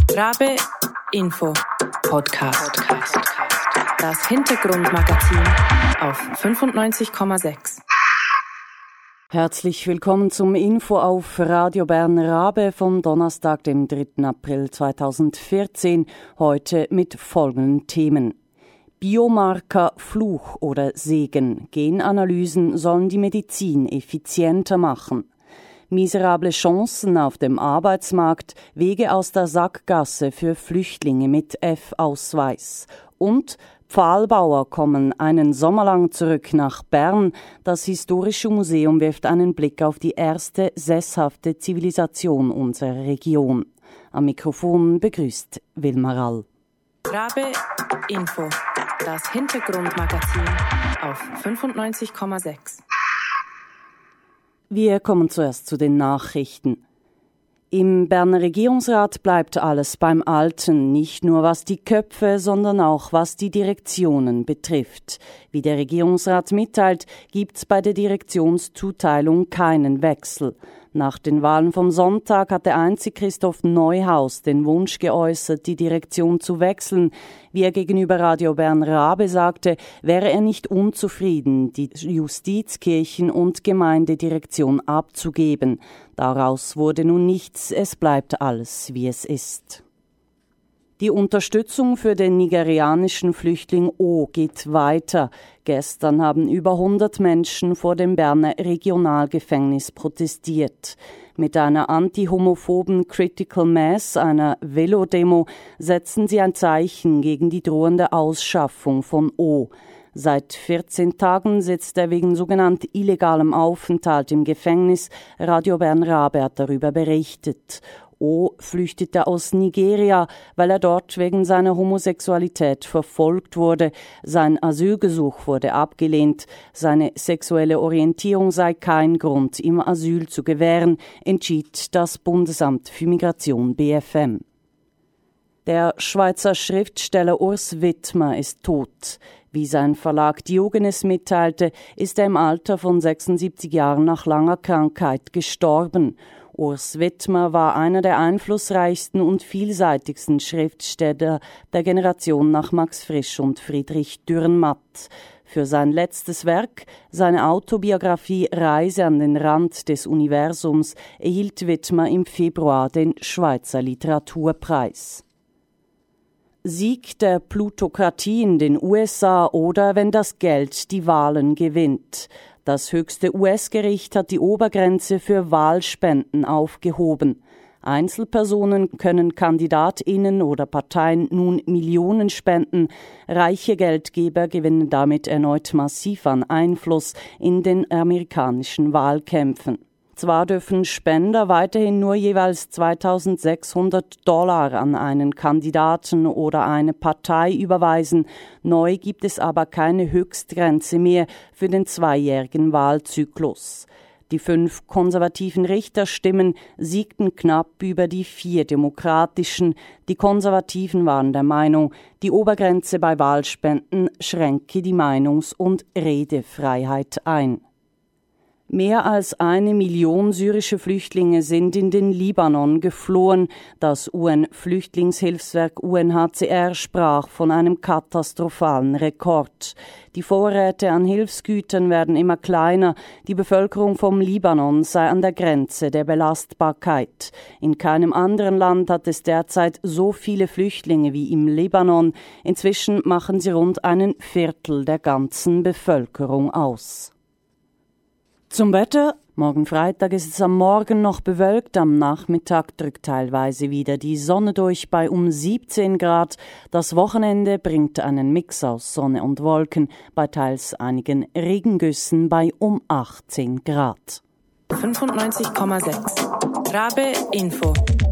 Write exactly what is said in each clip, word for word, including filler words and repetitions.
Rabe Info Podcast. Das Hintergrundmagazin auf fünfundneunzig Komma sechs. Herzlich willkommen zum Info auf Radio Bern Rabe vom Donnerstag, dem dritten April zweitausendvierzehn. Heute mit folgenden Themen. Biomarker, Fluch oder Segen. Genanalysen sollen die Medizin effizienter machen. Miserable Chancen auf dem Arbeitsmarkt, Wege aus der Sackgasse für Flüchtlinge mit F-Ausweis. Und Pfahlbauer kommen einen Sommer lang zurück nach Bern. Das Historische Museum wirft einen Blick auf die erste sesshafte Zivilisation unserer Region. Am Mikrofon begrüßt Wilma Rall. Rabe Info, das Hintergrundmagazin auf fünfundneunzig Komma sechs. Wir kommen zuerst zu den Nachrichten. Im Berner Regierungsrat bleibt alles beim Alten, nicht nur was die Köpfe, sondern auch was die Direktionen betrifft. Wie der Regierungsrat mitteilt, gibt's bei der Direktionszuteilung keinen Wechsel. Nach den Wahlen vom Sonntag hatte einzig Christoph Neuhaus den Wunsch geäußert, die Direktion zu wechseln. Wie er gegenüber Radio Bern Rabe sagte, wäre er nicht unzufrieden, die Justiz-, Kirchen- und Gemeindedirektion abzugeben. Daraus wurde nun nichts, es bleibt alles, wie es ist. Die Unterstützung für den nigerianischen Flüchtling O geht weiter. Gestern haben über hundert Menschen vor dem Berner Regionalgefängnis protestiert. Mit einer antihomophoben Critical Mass, einer Velodemo, setzen sie ein Zeichen gegen die drohende Ausschaffung von O. Seit vierzehn Tagen sitzt er wegen sogenannt illegalem Aufenthalt im Gefängnis. Radio Bern Rabe hat darüber berichtet. O flüchtete aus Nigeria, weil er dort wegen seiner Homosexualität verfolgt wurde. Sein Asylgesuch wurde abgelehnt. Seine sexuelle Orientierung sei kein Grund, ihm Asyl zu gewähren, entschied das Bundesamt für Migration B F M. Der Schweizer Schriftsteller Urs Widmer ist tot. Wie sein Verlag Diogenes mitteilte, ist er im Alter von sechsundsiebzig Jahren nach langer Krankheit gestorben. Urs Widmer war einer der einflussreichsten und vielseitigsten Schriftsteller der Generation nach Max Frisch und Friedrich Dürrenmatt. Für sein letztes Werk, seine Autobiografie Reise an den Rand des Universums, erhielt Widmer im Februar den Schweizer Literaturpreis. Sieg der Plutokratie in den U S A oder wenn das Geld die Wahlen gewinnt. Das höchste U S-Gericht hat die Obergrenze für Wahlspenden aufgehoben. Einzelpersonen können KandidatInnen oder Parteien nun Millionen spenden. Reiche Geldgeber gewinnen damit erneut massiv an Einfluss in den amerikanischen Wahlkämpfen. Zwar dürfen Spender weiterhin nur jeweils zweitausendsechshundert Dollar an einen Kandidaten oder eine Partei überweisen. Neu gibt es aber keine Höchstgrenze mehr für den zweijährigen Wahlzyklus. Die fünf konservativen Richterstimmen siegten knapp über die vier demokratischen. Die Konservativen waren der Meinung, die Obergrenze bei Wahlspenden schränke die Meinungs- und Redefreiheit ein. Mehr als eine Million syrische Flüchtlinge sind in den Libanon geflohen. Das U N-Flüchtlingshilfswerk U N H C R sprach von einem katastrophalen Rekord. Die Vorräte an Hilfsgütern werden immer kleiner. Die Bevölkerung vom Libanon sei an der Grenze der Belastbarkeit. In keinem anderen Land hat es derzeit so viele Flüchtlinge wie im Libanon. Inzwischen machen sie rund einen Viertel der ganzen Bevölkerung aus. Zum Wetter. Morgen Freitag ist es am Morgen noch bewölkt, am Nachmittag drückt teilweise wieder die Sonne durch bei um siebzehn Grad. Das Wochenende bringt einen Mix aus Sonne und Wolken, bei teils einigen Regengüssen bei um achtzehn Grad. fünfundneunzig Komma sechs. Rabe Info.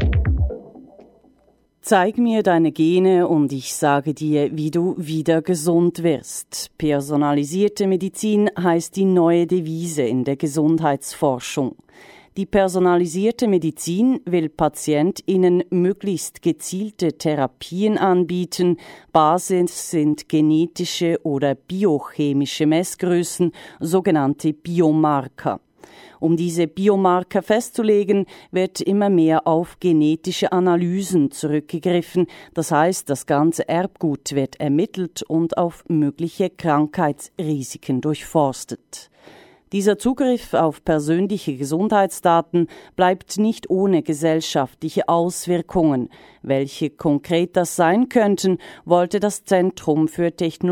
Zeig mir deine Gene und ich sage dir, wie du wieder gesund wirst. Personalisierte Medizin heißt die neue Devise in der Gesundheitsforschung. Die personalisierte Medizin will PatientInnen möglichst gezielte Therapien anbieten. Basis sind genetische oder biochemische Messgrößen, sogenannte Biomarker. Um diese Biomarker festzulegen, wird immer mehr auf genetische Analysen zurückgegriffen. Das heißt, das ganze Erbgut wird ermittelt und auf mögliche Krankheitsrisiken durchforstet. Dieser Zugriff auf persönliche Gesundheitsdaten bleibt nicht ohne gesellschaftliche Auswirkungen. Welche konkret das sein könnten, wollte das Zentrum für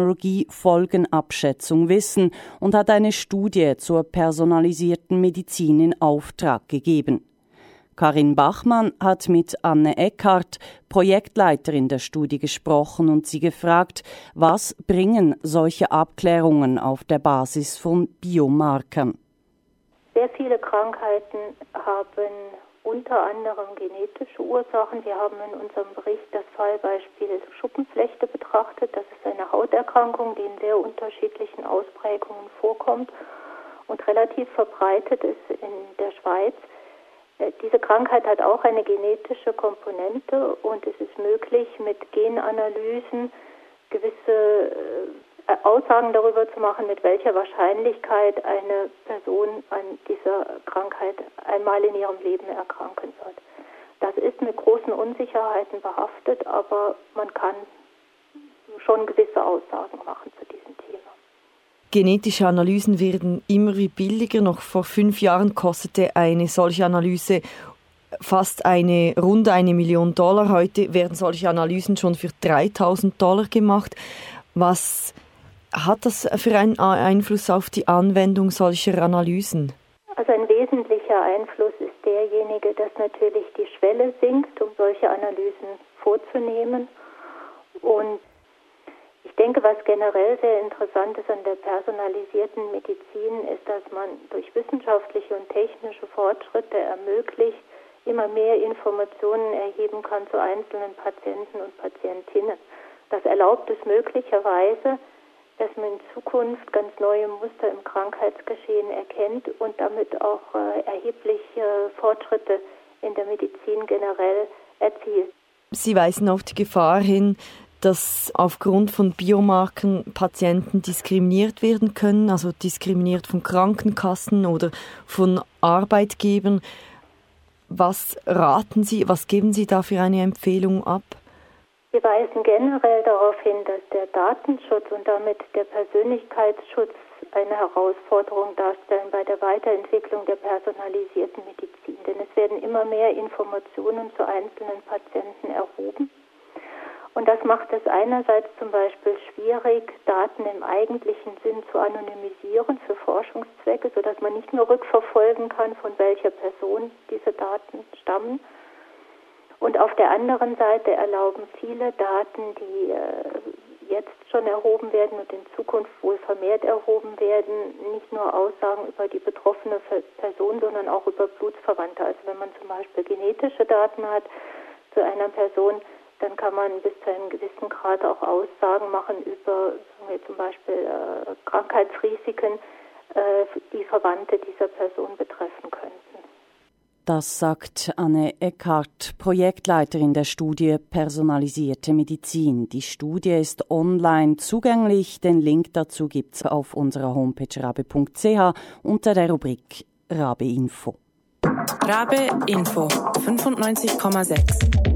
Technologie-Folgenabschätzung wissen und hat eine Studie zur personalisierten Medizin in Auftrag gegeben. Karin Bachmann hat mit Anne Eckhardt, Projektleiterin der Studie, gesprochen und sie gefragt, was bringen solche Abklärungen auf der Basis von Biomarkern? Sehr viele Krankheiten haben unter anderem genetische Ursachen. Wir haben in unserem Bericht das Fallbeispiel Schuppenflechte betrachtet. Das ist eine Hauterkrankung, die in sehr unterschiedlichen Ausprägungen vorkommt und relativ verbreitet ist in der Schweiz. Diese Krankheit hat auch eine genetische Komponente und es ist möglich, mit Genanalysen gewisse Aussagen darüber zu machen, mit welcher Wahrscheinlichkeit eine Person an dieser Krankheit einmal in ihrem Leben erkranken wird. Das ist mit großen Unsicherheiten behaftet, aber man kann schon gewisse Aussagen machen zu diesem Thema. Genetische Analysen werden immer wie billiger. Noch vor fünf Jahren kostete eine solche Analyse fast eine, rund eine Million Dollar. Heute werden solche Analysen schon für dreitausend Dollar gemacht. Was hat das für einen Einfluss auf die Anwendung solcher Analysen? Also ein wesentlicher Einfluss ist derjenige, dass natürlich die Schwelle sinkt, um solche Analysen vorzunehmen. Und ich denke, was generell sehr interessant ist an der personalisierten Medizin, ist, dass man durch wissenschaftliche und technische Fortschritte ermöglicht, immer mehr Informationen erheben kann zu einzelnen Patienten und Patientinnen. Das erlaubt es möglicherweise, dass man in Zukunft ganz neue Muster im Krankheitsgeschehen erkennt und damit auch äh, erhebliche Fortschritte in der Medizin generell erzielt. Sie weisen auf die Gefahr hin, dass aufgrund von Biomarkern Patienten diskriminiert werden können, also diskriminiert von Krankenkassen oder von Arbeitgebern. Was raten Sie, was geben Sie da für eine Empfehlung ab? Wir weisen generell darauf hin, dass der Datenschutz und damit der Persönlichkeitsschutz eine Herausforderung darstellen bei der Weiterentwicklung der personalisierten Medizin. Denn es werden immer mehr Informationen zu einzelnen Patienten erhoben. Und das macht es einerseits zum Beispiel schwierig, Daten im eigentlichen Sinn zu anonymisieren für Forschungszwecke, sodass man nicht nur rückverfolgen kann, von welcher Person diese Daten stammen. Und auf der anderen Seite erlauben viele Daten, die äh, jetzt schon erhoben werden und in Zukunft wohl vermehrt erhoben werden, nicht nur Aussagen über die betroffene Person, sondern auch über Blutsverwandte. Also wenn man zum Beispiel genetische Daten hat zu einer Person, dann kann man bis zu einem gewissen Grad auch Aussagen machen über sagen wir zum Beispiel äh, Krankheitsrisiken, äh, die Verwandte dieser Person betreffen könnten. Das sagt Anne Eckhardt, Projektleiterin der Studie Personalisierte Medizin. Die Studie ist online zugänglich. Den Link dazu gibt's auf unserer Homepage rabe punkt c h unter der Rubrik Rabe Info. Rabe Info fünfundneunzig Komma sechs.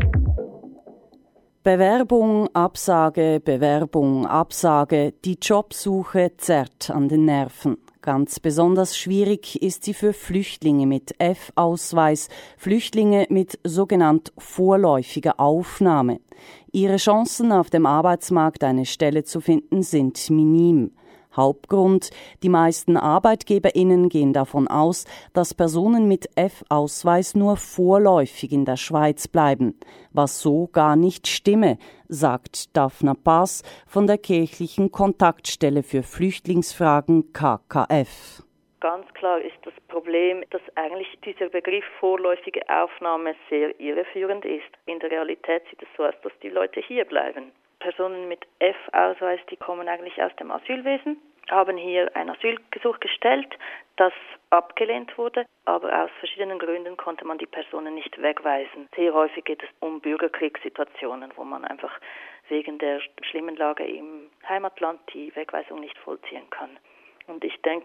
Bewerbung, Absage, Bewerbung, Absage. Die Jobsuche zerrt an den Nerven. Ganz besonders schwierig ist sie für Flüchtlinge mit F-Ausweis, Flüchtlinge mit sogenannt vorläufiger Aufnahme. Ihre Chancen, auf dem Arbeitsmarkt eine Stelle zu finden, sind minim. Hauptgrund: Die meisten ArbeitgeberInnen gehen davon aus, dass Personen mit F-Ausweis nur vorläufig in der Schweiz bleiben, was so gar nicht stimme, sagt Daphna Pass von der kirchlichen Kontaktstelle für Flüchtlingsfragen K K F. Ganz klar ist das Problem, dass eigentlich dieser Begriff vorläufige Aufnahme sehr irreführend ist. In der Realität sieht es so aus, dass die Leute hier bleiben. Personen mit F-Ausweis, die kommen eigentlich aus dem Asylwesen, haben hier ein Asylgesuch gestellt, das abgelehnt wurde, aber aus verschiedenen Gründen konnte man die Personen nicht wegweisen. Sehr häufig geht es um Bürgerkriegssituationen, wo man einfach wegen der schlimmen Lage im Heimatland die Wegweisung nicht vollziehen kann. Und ich denke,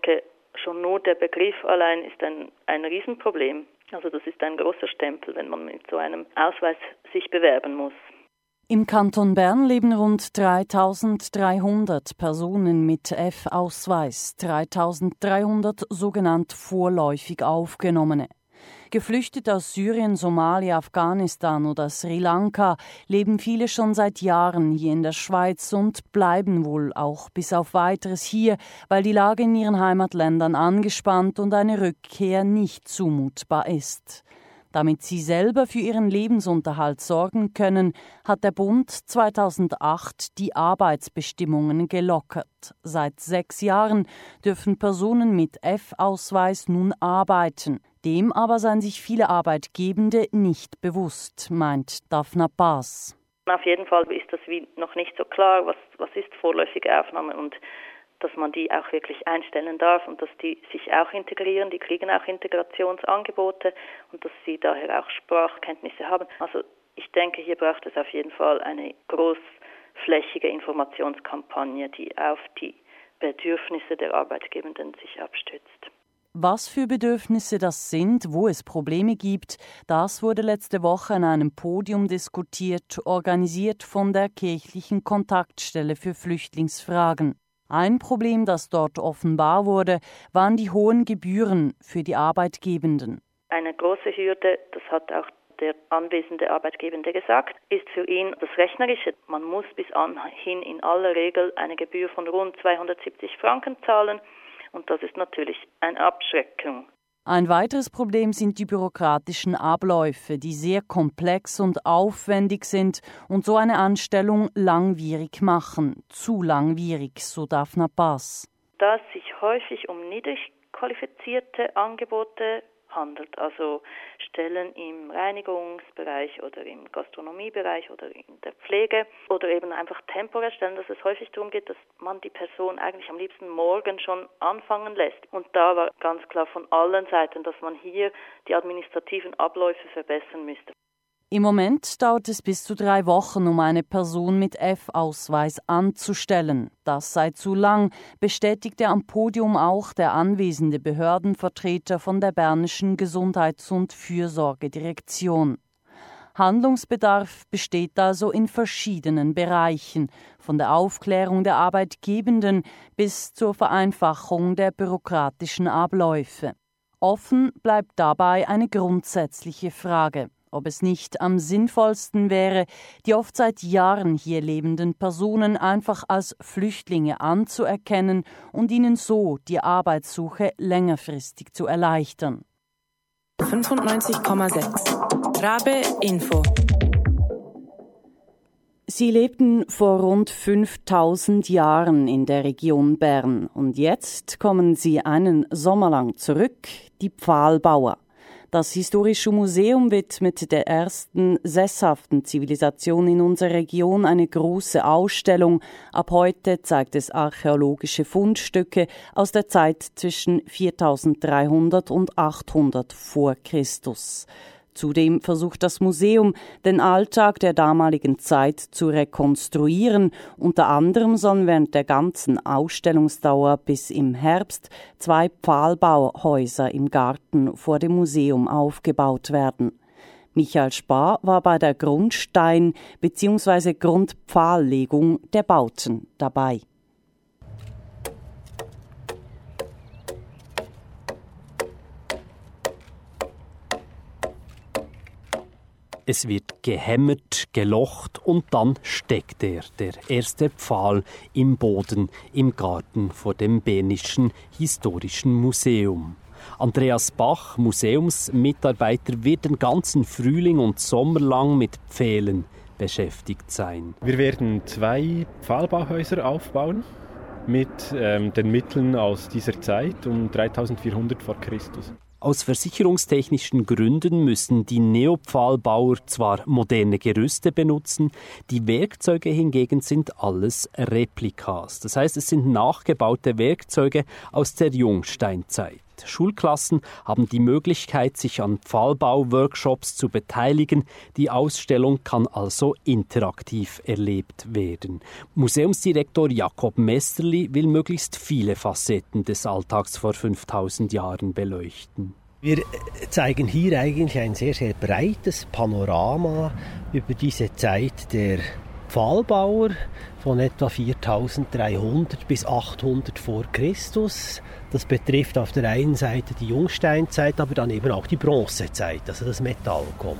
schon nur der Begriff allein ist ein, ein Riesenproblem. Also das ist ein großer Stempel, wenn man mit so einem Ausweis sich bewerben muss. Im Kanton Bern leben rund dreitausenddreihundert Personen mit F-Ausweis, dreitausenddreihundert sogenannt vorläufig Aufgenommene. Geflüchtet aus Syrien, Somalia, Afghanistan oder Sri Lanka leben viele schon seit Jahren hier in der Schweiz und bleiben wohl auch bis auf Weiteres hier, weil die Lage in ihren Heimatländern angespannt und eine Rückkehr nicht zumutbar ist. Damit sie selber für ihren Lebensunterhalt sorgen können, hat der Bund zweitausendacht die Arbeitsbestimmungen gelockert. Seit sechs Jahren dürfen Personen mit F-Ausweis nun arbeiten. Dem aber seien sich viele Arbeitgebende nicht bewusst, meint Daphna Baas. Auf jeden Fall ist das wie noch nicht so klar, was, was ist vorläufige Aufnahme und dass man die auch wirklich einstellen darf und dass die sich auch integrieren, die kriegen auch Integrationsangebote und dass sie daher auch Sprachkenntnisse haben. Also ich denke, hier braucht es auf jeden Fall eine großflächige Informationskampagne, die auf die Bedürfnisse der Arbeitgebenden sich abstützt. Was für Bedürfnisse das sind, wo es Probleme gibt, das wurde letzte Woche an einem Podium diskutiert, organisiert von der kirchlichen Kontaktstelle für Flüchtlingsfragen. Ein Problem, das dort offenbar wurde, waren die hohen Gebühren für die Arbeitgebenden. Eine große Hürde, das hat auch der anwesende Arbeitgebende gesagt, ist für ihn das Rechnerische. Man muss bis anhin in aller Regel eine Gebühr von rund zweihundertsiebzig Franken zahlen und das ist natürlich eine Abschreckung. Ein weiteres Problem sind die bürokratischen Abläufe, die sehr komplex und aufwendig sind und so eine Anstellung langwierig machen. Zu langwierig, so Daphna Baas. Da es sich häufig um niedrig qualifizierte Angebote handelt, also Stellen im Reinigungsbereich oder im Gastronomiebereich oder in der Pflege oder eben einfach temporär Stellen, dass es häufig darum geht, dass man die Person eigentlich am liebsten morgen schon anfangen lässt. Und da war ganz klar von allen Seiten, dass man hier die administrativen Abläufe verbessern müsste. Im Moment dauert es bis zu drei Wochen, um eine Person mit F-Ausweis anzustellen. Das sei zu lang, bestätigte am Podium auch der anwesende Behördenvertreter von der Bernischen Gesundheits- und Fürsorgedirektion. Handlungsbedarf besteht also in verschiedenen Bereichen, von der Aufklärung der Arbeitgebenden bis zur Vereinfachung der bürokratischen Abläufe. Offen bleibt dabei eine grundsätzliche Frage: Ob es nicht am sinnvollsten wäre, die oft seit Jahren hier lebenden Personen einfach als Flüchtlinge anzuerkennen und ihnen so die Arbeitssuche längerfristig zu erleichtern. fünfundneunzig Komma sechs Rabe Info. Sie lebten vor rund fünftausend Jahren in der Region Bern und jetzt kommen sie einen Sommer lang zurück, die Pfahlbauer. Das Historische Museum widmet der ersten sesshaften Zivilisation in unserer Region eine große Ausstellung. Ab heute zeigt es archäologische Fundstücke aus der Zeit zwischen viertausenddreihundert und achthundert vor Christus. Zudem versucht das Museum, den Alltag der damaligen Zeit zu rekonstruieren. Unter anderem sollen während der ganzen Ausstellungsdauer bis im Herbst zwei Pfahlbauhäuser im Garten vor dem Museum aufgebaut werden. Michael Spar war bei der Grundstein- bzw. Grundpfahllegung der Bauten dabei. Es wird gehämmert, gelocht und dann steckt er, der erste Pfahl, im Boden im Garten vor dem Bernischen Historischen Museum. Andreas Bach, Museumsmitarbeiter, wird den ganzen Frühling und Sommer lang mit Pfählen beschäftigt sein. Wir werden zwei Pfahlbauhäuser aufbauen mit ähm, den Mitteln aus dieser Zeit um dreitausendvierhundert vor Christus. Aus versicherungstechnischen Gründen müssen die Neopfahlbauer zwar moderne Gerüste benutzen, die Werkzeuge hingegen sind alles Replikas. Das heißt, es sind nachgebaute Werkzeuge aus der Jungsteinzeit. ist. Schulklassen haben die Möglichkeit, sich an Pfahlbau-Workshops zu beteiligen. Die Ausstellung kann also interaktiv erlebt werden. Museumsdirektor Jakob Messerli will möglichst viele Facetten des Alltags vor fünftausend Jahren beleuchten. Wir zeigen hier eigentlich ein sehr, sehr breites Panorama über diese Zeit der Pfahlbauer von etwa viertausenddreihundert bis achthundert vor Christus. Das betrifft auf der einen Seite die Jungsteinzeit, aber dann eben auch die Bronzezeit, also das Metall kommt.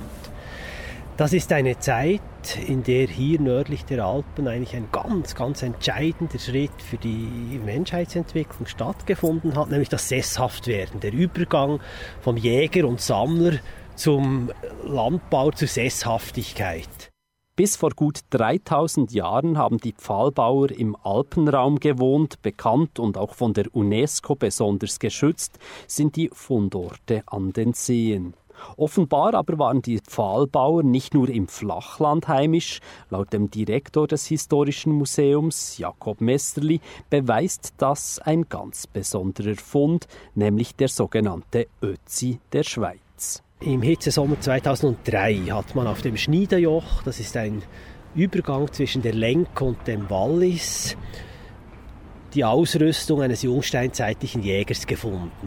Das ist eine Zeit, in der hier nördlich der Alpen eigentlich ein ganz, ganz entscheidender Schritt für die Menschheitsentwicklung stattgefunden hat, nämlich das Sesshaftwerden, der Übergang vom Jäger und Sammler zum Landbau, zur Sesshaftigkeit. Bis vor gut dreitausend Jahren haben die Pfahlbauer im Alpenraum gewohnt. Bekannt und auch von der UNESCO besonders geschützt sind die Fundorte an den Seen. Offenbar aber waren die Pfahlbauer nicht nur im Flachland heimisch. Laut dem Direktor des Historischen Museums, Jakob Messerli, beweist das ein ganz besonderer Fund, nämlich der sogenannte Ötzi der Schweiz. Im Hitzesommer zweitausenddrei hat man auf dem Schniedajoch, das ist ein Übergang zwischen der Lenk und dem Wallis, die Ausrüstung eines jungsteinzeitlichen Jägers gefunden.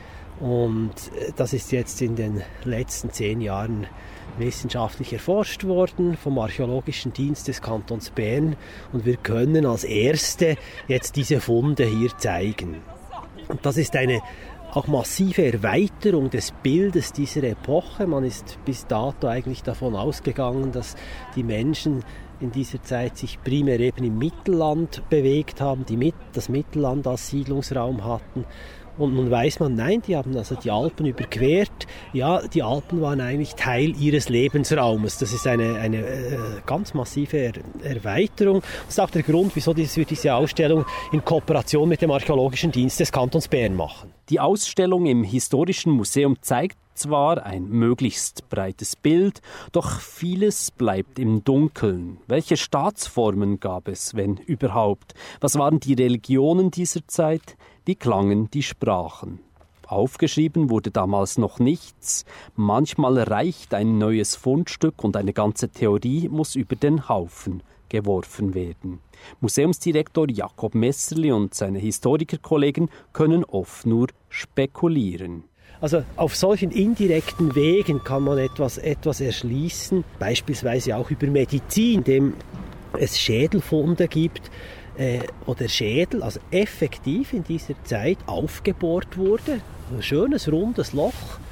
Und das ist jetzt in den letzten zehn Jahren wissenschaftlich erforscht worden vom Archäologischen Dienst des Kantons Bern. Und wir können als Erste jetzt diese Funde hier zeigen. Und das ist eine auch massive Erweiterung des Bildes dieser Epoche. Man ist bis dato eigentlich davon ausgegangen, dass die Menschen in dieser Zeit sich primär eben im Mittelland bewegt haben, die mit, das Mittelland als Siedlungsraum hatten. Und nun weiß man, nein, die haben also die Alpen überquert. Ja, die Alpen waren eigentlich Teil ihres Lebensraumes. Das ist eine, eine äh, ganz massive er- Erweiterung. Das ist auch der Grund, wieso wir diese Ausstellung in Kooperation mit dem Archäologischen Dienst des Kantons Bern machen. Die Ausstellung im Historischen Museum zeigt zwar ein möglichst breites Bild, doch vieles bleibt im Dunkeln. Welche Staatsformen gab es, wenn überhaupt? Was waren die Religionen dieser Zeit? Wie klangen die Sprachen? Aufgeschrieben wurde damals noch nichts. Manchmal reicht ein neues Fundstück und eine ganze Theorie muss über den Haufen geworfen werden. Museumsdirektor Jakob Messerli und seine Historikerkollegen können oft nur spekulieren. Also auf solchen indirekten Wegen kann man etwas, etwas erschließen, beispielsweise auch über Medizin, indem es Schädelfunde gibt, äh, oder Schädel, also effektiv in dieser Zeit aufgebohrt wurde. Ein schönes, rundes Loch.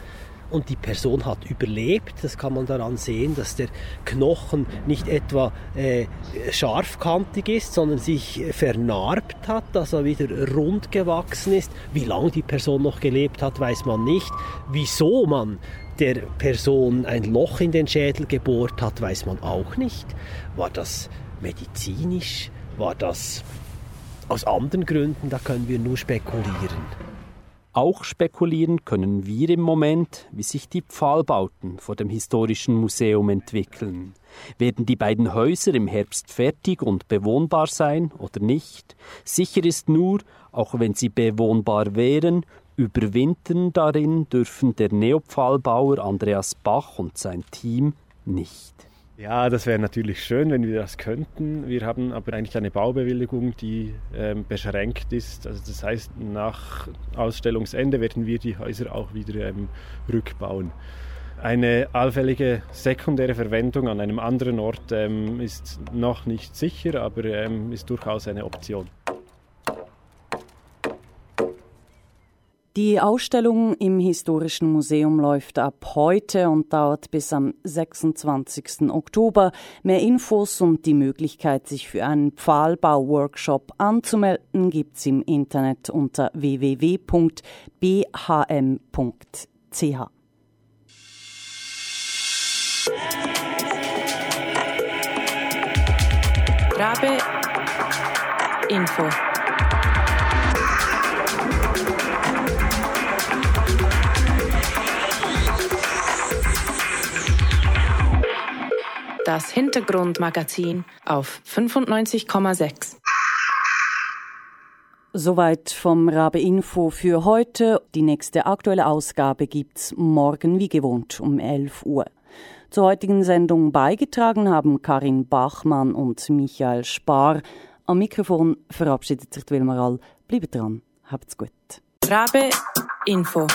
Und die Person hat überlebt. Das kann man daran sehen, dass der Knochen nicht etwa äh, scharfkantig ist, sondern sich vernarbt hat, dass er wieder rund gewachsen ist. Wie lange die Person noch gelebt hat, weiß man nicht. Wieso man der Person ein Loch in den Schädel gebohrt hat, weiß man auch nicht. War das medizinisch? War das aus anderen Gründen? Da können wir nur spekulieren. Auch spekulieren können wir im Moment, wie sich die Pfahlbauten vor dem Historischen Museum entwickeln. Werden die beiden Häuser im Herbst fertig und bewohnbar sein oder nicht? Sicher ist nur, auch wenn sie bewohnbar wären, überwintern darin dürfen der Neopfahlbauer Andreas Bach und sein Team nicht. Ja, das wäre natürlich schön, wenn wir das könnten. Wir haben aber eigentlich eine Baubewilligung, die ähm, beschränkt ist. Also das heißt, nach Ausstellungsende werden wir die Häuser auch wieder ähm, rückbauen. Eine allfällige sekundäre Verwendung an einem anderen Ort ähm, ist noch nicht sicher, aber ähm, ist durchaus eine Option. Die Ausstellung im Historischen Museum läuft ab heute und dauert bis am sechsundzwanzigsten Oktober. Mehr Infos und die Möglichkeit, sich für einen Pfahlbau-Workshop anzumelden, gibt's im Internet unter w w w punkt b h m punkt c h. Rabe Info. Das Hintergrundmagazin auf fünfundneunzig Komma sechs. Soweit vom Rabe Info für heute. Die nächste aktuelle Ausgabe gibt's morgen wie gewohnt um elf Uhr. Zur heutigen Sendung beigetragen haben Karin Bachmann und Michael Spar. Am Mikrofon verabschiedet sich Wilmar All. Bleibt dran, habt's gut. Rabe Info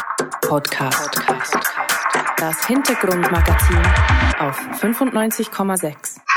Podcast. Das Hintergrundmagazin auf fünfundneunzig Komma sechs.